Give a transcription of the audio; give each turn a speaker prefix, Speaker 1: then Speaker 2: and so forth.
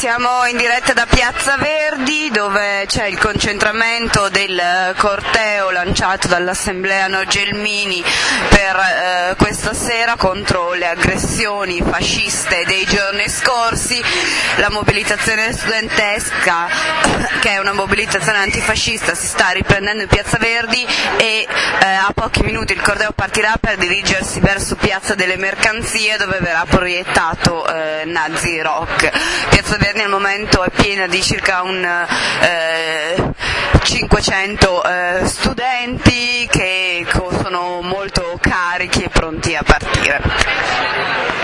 Speaker 1: Siamo in diretta da Piazza Verdi, dove c'è il concentramento del corteo lanciato dall'Assemblea No Gelmini per questa sera contro le aggressioni fasciste dei giorni scorsi. La mobilitazione studentesca, che è una mobilitazione antifascista, si sta riprendendo in Piazza Verdi e a pochi minuti il corteo partirà per dirigersi verso Piazza delle Mercanzie, dove verrà proiettato Nazi Rock. Piazza Verdi al momento è piena di circa 500 studenti che sono molto carichi e pronti a partire.